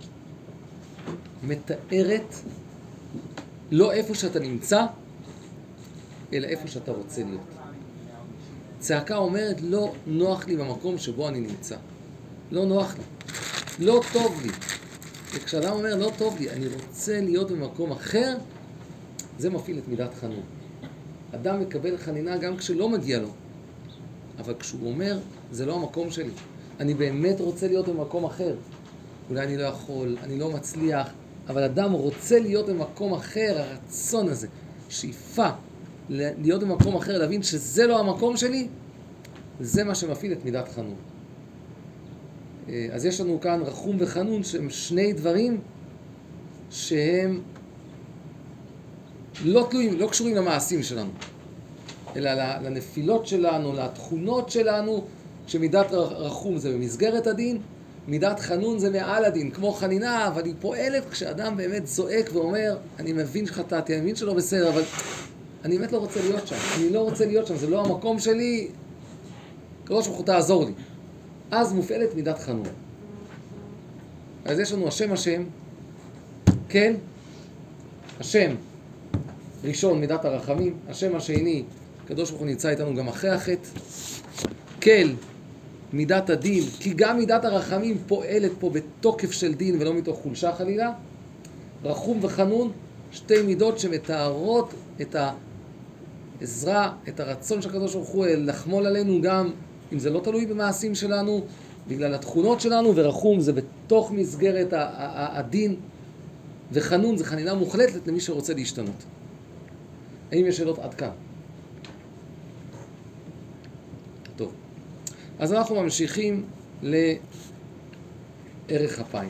[SPEAKER 1] מתארת לא איפה שאתה נמצא, אלא איפה שאתה רוצה להיות. צעקה אומרת לא נוח לי במקום שבו אני נמצא. לא נוח לי. לא טוב לי. וכשאדם אומר לא טוב לי, אני רוצה להיות במקום אחר, זה מפעיל את מידת חנון. אדם מקבל חנינה גם כשלא מגיע לו. אבל כשהוא אומר, זה לא המקום שלי. אני באמת רוצה להיות במקום אחר. אולי אני לא יכול, אני לא מצליח, אבל אדם רוצה להיות במקום אחר, הרצון הזה, שאיפה להיות במקום אחר, להבין שזה לא המקום שלי, זה מה שמפעיל את מידת חנון. אז יש לנו כאן רחום וחנון שהם שני דברים שהם לא תלויים, לא קשורים למעשים שלנו, אלא לנפילות שלנו, לתכונות שלנו, שמידת רחום זה במסגרת הדין, מידת חנון זה מעל הדין, כמו חנינה, אבל היא פועלת כשאדם באמת זועק ואומר, אני מבין שחטאתי, אני מבין שלא בסדר, אבל אני באמת לא רוצה להיות שם, אני לא רוצה להיות שם, זה לא המקום שלי, קדוש ברוך הוא תעזור לי. אז מופעלת מידת חנון. אז יש לנו השם, כן, השם ראשון מידת הרחמים, השם השני, קדוש ברוך הוא נמצא איתנו גם אחרי החטא, כל מידת הדין, כי גם מידת הרחמים פועלת פה בתוקף של דין ולא מתוך חולשה חלילה. רחום וחנון, שתי מידות שמתארות את העזרה, את הרצון של הקדוש ברוך הוא לחמול עלינו גם אם זה לא תלוי במעשים שלנו, בגלל התכונות שלנו, ורחום זה בתוך מסגרת הדין, וחנון זה חנינה מוחלטת למי שרוצה להשתנות. האם יש שאלות עד כאן? טוב. אז אנחנו ממשיכים לערך אפיים.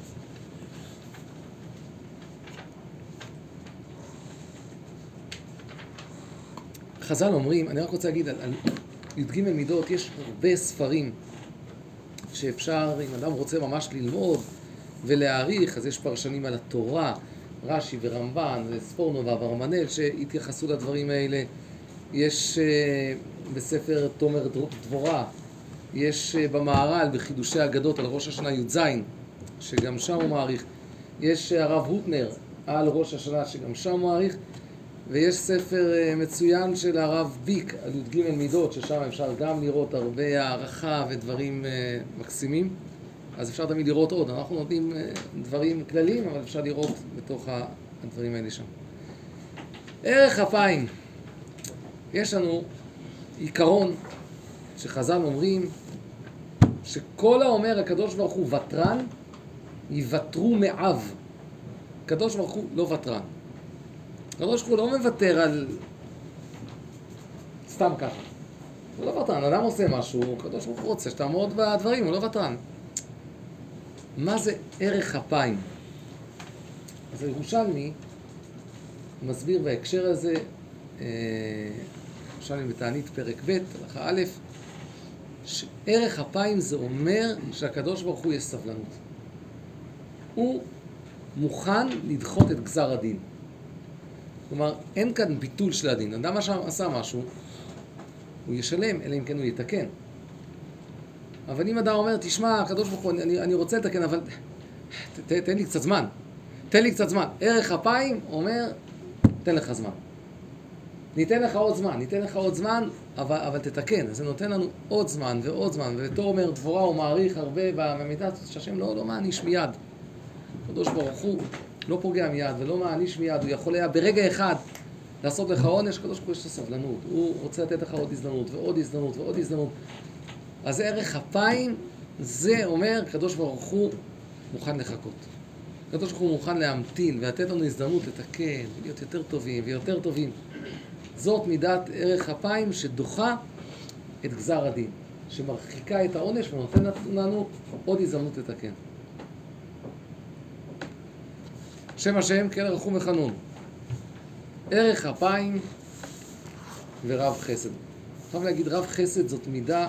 [SPEAKER 1] חז"ל אומרים, אני רק רוצה להגיד, על י"ג מידות יש הרבה ספרים שאפשר, אם אדם רוצה ממש ללמוד ולהעריך, אז יש פרשנים על התורה, רש"י ורמב"ן, ספורנו ואברמנאל שהתייחסו לדברים האלה. יש בספר תומר דבורה, יש במהר"ל בחידושי אגדות על ראש השנה י"ז, שגם שם הוא מעריך. יש הרב הוטנר על ראש השנה שגם שם הוא מעריך. ויש ספר מצוין של הרב ביק על י"ג מידות, ששם אפשר גם לראות הרבה הערכה ודברים מקסימים. אז אפשר תמיד לראות עוד. אנחנו נותנים דברים כלליים, אבל אפשר לראות בתוך הדברים האלה שם. ערך אפיים. יש לנו עיקרון שחז"ל אומרים שכל האומר הקדוש ברוך הוא ותרן, יוותרו מאב. הקדוש ברוך הוא לא ותרן. הקדוש ברוך הוא לא מוותר על סתם ככה. הוא לא ותרן, אדם עושה משהו, הקדוש ברוך הוא רוצה שתעמוד בדברים, הוא לא ותרן. מה זה ערך אפיים? אז הירושלמי מסביר בהקשר הזה, ירושלמי בתענית פרק ב' הלכה א', שערך אפיים זה אומר שהקדוש ברוך הוא יש סבלנות. הוא מוכן לדחות את גזר הדין. כלומר, אין כאן ביטול של הדין. אדם עשה משהו, הוא ישלם, אלא אם כן הוא יתקן. אבל אם אדם אומר, תשמע, הקדוש ברוך הוא, אני רוצה לתקן, אבל תן לי קצת זמן. תן לי קצת זמן. ערך אפיים אומר, תן לך זמן. ניתן לך עוד זמן, אבל תתקן. אז זה נותן לנו עוד זמן ועוד זמן. ותומר דבורה הוא מעריך הרבה במידת שהשם לא מעניש מיד. הקדוש ברוך הוא לא פוגע מיד ולא מעניש מיד. הוא יכול היה ברגע אחד לעשות לך עונש. הקדוש ברוך הוא יש לו סבלנות. הוא רוצה לתת לך עוד הזדמנות ועוד הזדמנות ועוד הזדמנות. אז ערך אפיים זה אומר, הקדוש ברוך הוא מוכן לחכות. הקדוש ברוך הוא מוכן להמתין ולתת לנו הזדמנות לתקן, להיות יותר טובים ויותר טובים. זאת מידת ערך אפיים שדוחה את גזר הדין, שמרחיקה את העונש ונותנת לנו עוד הזדמנות לתקן. שם השם, כן רחום וחנון. ערך אפיים ורב חסד. חייב להגיד, רב חסד זאת מידה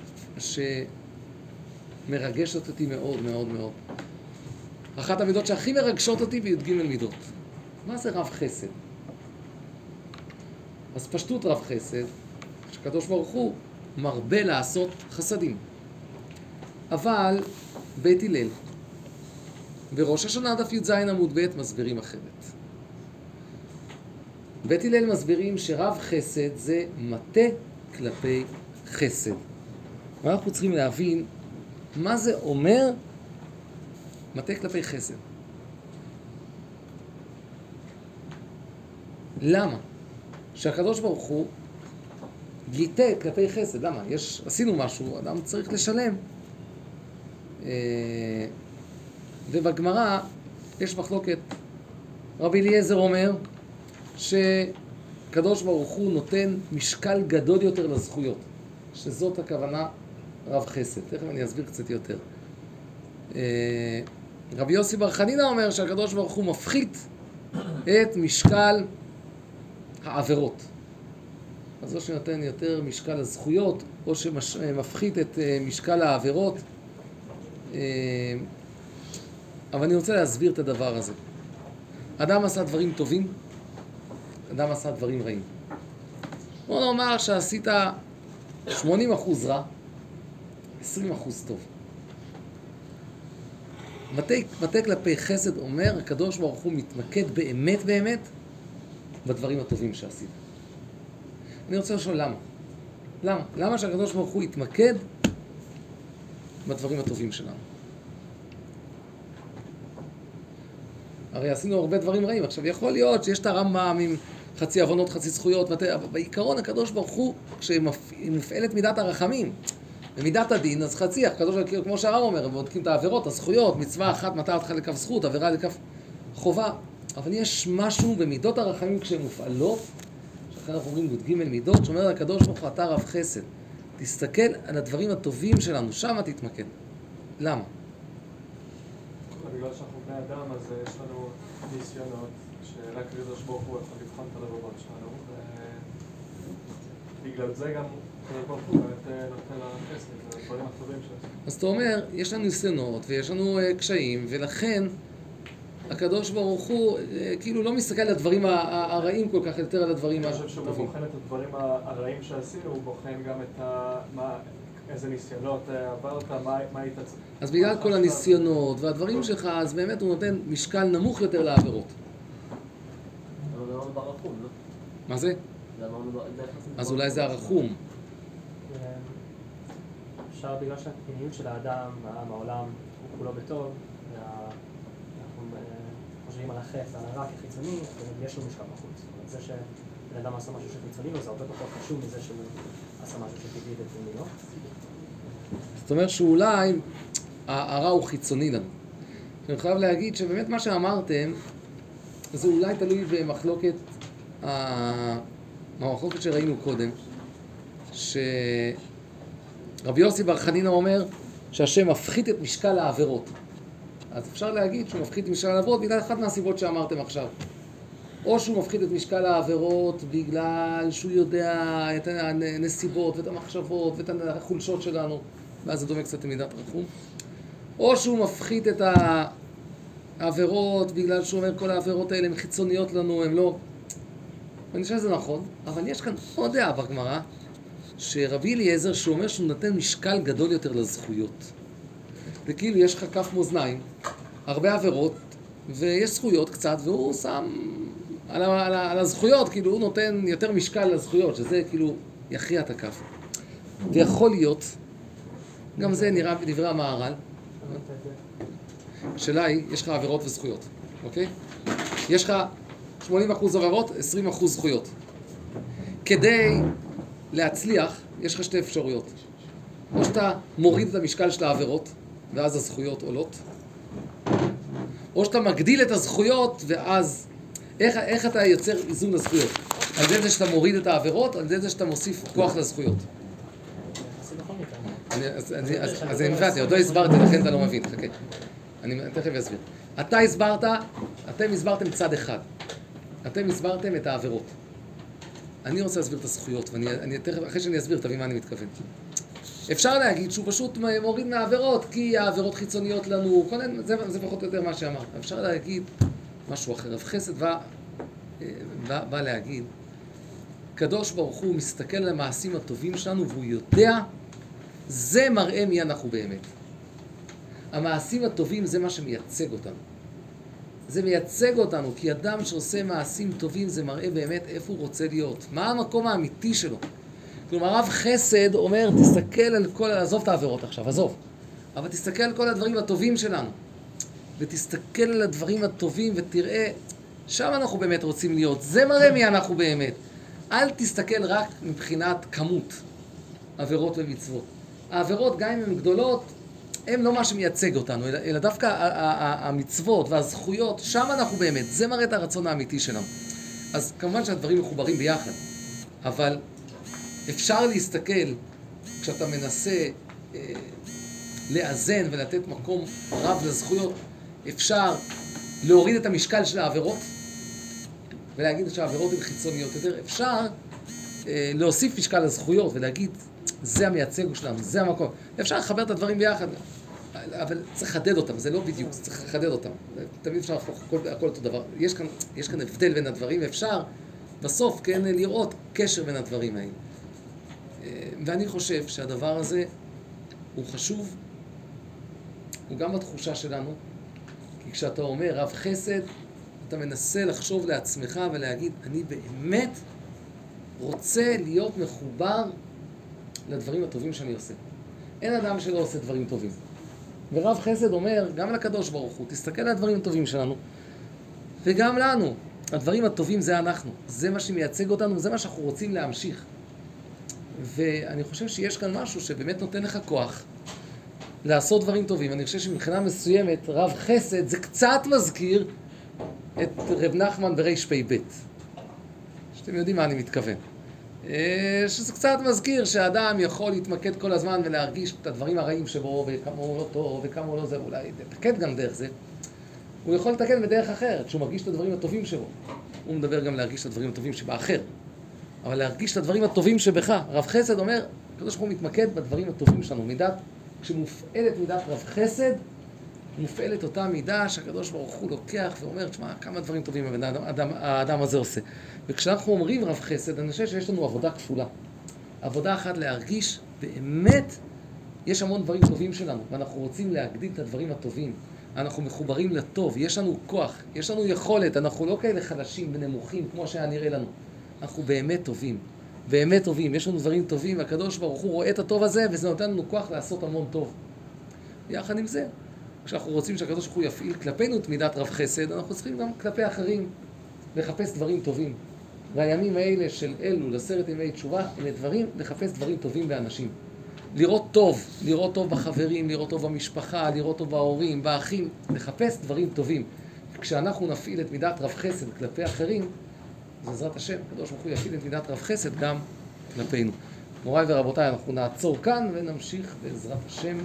[SPEAKER 1] שמרגשת אותי מאוד מאוד מאוד. אחת המידות שהכי מרגשות אותי בי"ג מידות. מה זה רב חסד? אז פשטות רב חסד, שקדוש ברוך הוא מרבה לעשות חסדים. אבל בית הלל וראש השנה דף י"ז עמוד ב' מסבירים אחרת. בית הלל מסבירים שרב חסד זה מטה כלפי חסד. ואנחנו צריכים להבין מה זה אומר מטה כלפי חסד. למה? שהקדוש ברוך הוא גיטה כלפי חסד. למה? עשינו משהו, אדם צריך לשלם. ובגמרא יש מחלוקת. רבי אליעזר אומר שקדוש ברוך הוא נותן משקל גדול יותר לזכויות. שזאת הכוונה רב חסד. תכף אני אסביר קצת יותר. רבי יוסי בר חנינא אומר שהקדוש ברוך הוא מפחית את משקל העבירות. אז או שנותן יותר משקל לזכויות, או שמפחית את משקל העבירות. אבל אני רוצה להסביר את הדבר הזה. אדם עשה דברים טובים, אדם עשה דברים רעים. בוא נאמר שעשית 80% רע, 20% טוב. מטה כלפי חסד אומר, הקדוש ברוך הוא מתמקד באמת באמת בדברים הטובים שעשית. אני רוצה לשאול למה. למה שהקדוש ברוך הוא יתמקד בדברים הטובים שלנו? הרי עשינו הרבה דברים רעים. עכשיו יכול להיות שיש את הרמב"ם עם חצי עוונות, חצי זכויות, בעיקרון הקדוש ברוך הוא, כשמופעלת מידת הרחמים ומידת הדין, אז חצי, הקדוש ברוך הוא, כמו שהרמב"ם אומר, בודקים את העבירות, הזכויות, מצווה אחת מטה אותך לכף זכות, עבירה לכף חובה. אבל יש משהו במידות הרחמים כשהן מופעלות, שאחרי אנחנו אומרים י"ג מידות, שאומר לקדוש ברוך הוא, אתה רב חסד. תסתכל על הדברים הטובים שלנו, שם תתמקד. למה?
[SPEAKER 2] בגלל שאנחנו בני אדם, אז יש לנו ניסיונות שרק הקדוש ברוך הוא יכול לבחון את הלבבות שלנו, ובגלל זה גם הקדוש ברוך הוא באמת נותן לחסד, זה הדברים הטובים שלנו.
[SPEAKER 1] אז אתה אומר, יש לנו ניסיונות ויש לנו קשיים, ולכן הקדוש ברוך הוא כאילו לא מסתכל על הדברים הרעים כל כך, יותר על הדברים הטובים.
[SPEAKER 2] אני חושב שהוא גם בוחן את הדברים הרעים שעשינו, הוא בוחן גם את איזה ניסיונות עברת, מה היית צריך.
[SPEAKER 1] אז בגלל כל הניסיונות והדברים שלך, אז באמת הוא נותן משקל נמוך יותר לעבירות.
[SPEAKER 6] אבל זה אמרנו ברחום, לא?
[SPEAKER 1] מה זה? אז אולי זה הרחום.
[SPEAKER 3] אפשר בגלל שהפנימיות של האדם, העולם, הוא כולו בטוב, אנחנו חושבים על החץ, על הרע כחיצוני, יש לו משקל בחוץ. זאת אומרת, זה שבן אדם עשה משהו שחיצוני לו, זה הרבה פחות חשוב מזה שהוא עשה משהו שטבעי ופנימי לו.
[SPEAKER 1] זאת אומרת שאולי הרע הוא חיצוני לנו. אני חייב להגיד שבאמת מה שאמרתם, זה אולי תלוי במחלוקת, המחלוקת שראינו קודם, שרבי יוסי בר חנינא אומר שהשם מפחית את משקל העבירות. אז אפשר להגיד שהוא מפחית את משקל העבירות בגלל אחת מהסיבות שאמרתם עכשיו. או שהוא מפחית את משקל העבירות בגלל שהוא יודע את הנסיבות ואת המחשבות ואת החולשות שלנו, ואז זה דומה קצת למידת רחום. או שהוא מפחית את העבירות בגלל שהוא אומר כל העבירות האלה הן חיצוניות לנו, הן לא. אני חושב שזה נכון, אבל יש כאן עוד דעה בגמרא, שרבי אליעזר שאומר שהוא נותן משקל גדול יותר לזכויות. וכאילו יש לך כף מאזניים, הרבה עבירות, ויש זכויות קצת, והוא שם על הזכויות, כאילו הוא נותן יותר משקל לזכויות, שזה כאילו יכריע את הכף. ויכול להיות, גם זה נראה בדברי המהר"ל, השאלה היא, יש לך עבירות וזכויות, אוקיי? יש לך 80% עבירות, 20% זכויות. כדי להצליח, יש לך שתי אפשרויות. או שאתה מוריד את המשקל של העבירות, ואז הזכויות עולות, או שאתה מגדיל את הזכויות, ואז איך אתה יוצר איזון לזכויות? על זה שאתה מוריד את העבירות, על זה שאתה מוסיף כוח לזכויות. אז אני מבין, עוד לא הסברתי, לכן אתה לא מבין, חכה. אני תכף אסביר. אתם הסברתם צד אחד. אתם הסברתם את העבירות. אני רוצה להסביר את הזכויות, ואני תכף, אחרי שאני אסביר, תבין מה אני מתכוון. אפשר להגיד שהוא פשוט מוריד מהעבירות, כי העבירות חיצוניות לנו, זה פחות או יותר מה שאמרת. אפשר להגיד משהו אחר. רב חסד בא להגיד קדוש ברוך הוא מסתכל על המעשים הטובים שלנו והוא יודע, זה מראה מי אנחנו באמת. המעשים הטובים זה מה שמייצג אותנו. זה מייצג אותנו, כי אדם שעושה מעשים טובים זה מראה באמת איפה הוא רוצה להיות. מה המקום האמיתי שלו? כלומר, רב חסד אומר, תסתכל על כל, עזוב את העבירות עכשיו, עזוב. אבל תסתכל על כל הדברים הטובים שלנו. ותסתכל על הדברים הטובים ותראה, שם אנחנו באמת רוצים להיות. זה מראה מי אנחנו באמת. אל תסתכל רק מבחינת כמות עבירות ומצוות. העבירות, גם אם הן גדולות, הן לא מה שמייצג אותנו, אלא דווקא המצוות והזכויות, שם אנחנו באמת. זה מראה את הרצון האמיתי שלנו. אז כמובן שהדברים מחוברים ביחד. אבל אפשר להסתכל, כשאתה מנסה לאזן ולתת מקום רב לזכויות, אפשר להוריד את המשקל של העבירות ולהגיד שהעבירות הן חיצוניות יותר. אפשר להוסיף משקל לזכויות ולהגיד, זה המייצג שלנו, זה המקום. אפשר לחבר את הדברים ביחד, אבל צריך לחדד אותם, זה לא בדיוק, צריך לחדד אותם. תמיד אפשר להפוך הכל אותו דבר. יש כאן הבדל בין הדברים, אפשר בסוף כן לראות קשר בין הדברים האלה. ואני חושב שהדבר הזה הוא חשוב, הוא גם בתחושה שלנו, כי כשאתה אומר רב חסד, אתה מנסה לחשוב לעצמך ולהגיד, אני באמת רוצה להיות מחובר לדברים הטובים שאני עושה. אין אדם שלא עושה דברים טובים. ורב חסד אומר, גם לקדוש ברוך הוא, תסתכל על הדברים הטובים שלנו, וגם לנו. הדברים הטובים זה אנחנו. זה מה שמייצג אותנו, זה מה שאנחנו רוצים להמשיך. ואני חושב שיש כאן משהו שבאמת נותן לך כוח לעשות דברים טובים. אני חושב שמבחינה מסוימת, רב חסד זה קצת מזכיר את רב נחמן בריש פי בית. שאתם יודעים מה אני מתכוון. שזה קצת מזכיר שהאדם יכול להתמקד כל הזמן ולהרגיש את הדברים הרעים שבו וכמה הוא לא טוב וכמה הוא לא זה, אולי לתקד גם דרך זה. הוא יכול לתקד בדרך אחרת, כשהוא מרגיש את הדברים הטובים שבו. הוא מדבר גם להרגיש את הדברים הטובים שבאחר. אבל להרגיש את הדברים הטובים שבך. רב חסד אומר, הקדוש ברוך הוא מתמקד בדברים הטובים שלנו. מידת, כשמופעלת מידת רב חסד, מופעלת אותה מידה שהקדוש ברוך הוא לוקח ואומר, תשמע, כמה דברים טובים האדם הזה עושה. וכשאנחנו אומרים רב חסד, אני חושב שיש לנו עבודה כפולה. עבודה אחת להרגיש, באמת, יש המון דברים טובים שלנו, ואנחנו רוצים להגדיל את הדברים הטובים. אנחנו מחוברים לטוב, יש לנו כוח, יש לנו יכולת, אנחנו לא כאלה חלשים ונמוכים כמו שהיה נראה לנו. אנחנו באמת טובים, באמת טובים, יש לנו דברים טובים, והקדוש ברוך הוא רואה את הטוב הזה, וזה נותן לנו כוח לעשות המון טוב. יחד עם זה, כשאנחנו רוצים שהקדוש ברוך הוא יפעיל כלפינו את מידת רב חסד, אנחנו צריכים גם כלפי אחרים לחפש דברים טובים. והימים האלה של אלו, 10 ימי תשובה, הם דברים, לחפש דברים טובים באנשים. לראות טוב בחברים, לראות טוב במשפחה, לראות טוב בהורים, באחים, לחפש דברים טובים. כשאנחנו נפעיל את מידת רב חסד כלפי אחרים, בעזרת השם, הקדוש ברוך הוא יפעיל את מידת רב חסד גם כלפינו. מוריי ורבותיי, אנחנו נעצור כאן ונמשיך בעזרת השם.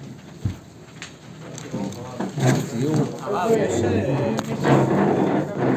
[SPEAKER 3] הרב, יש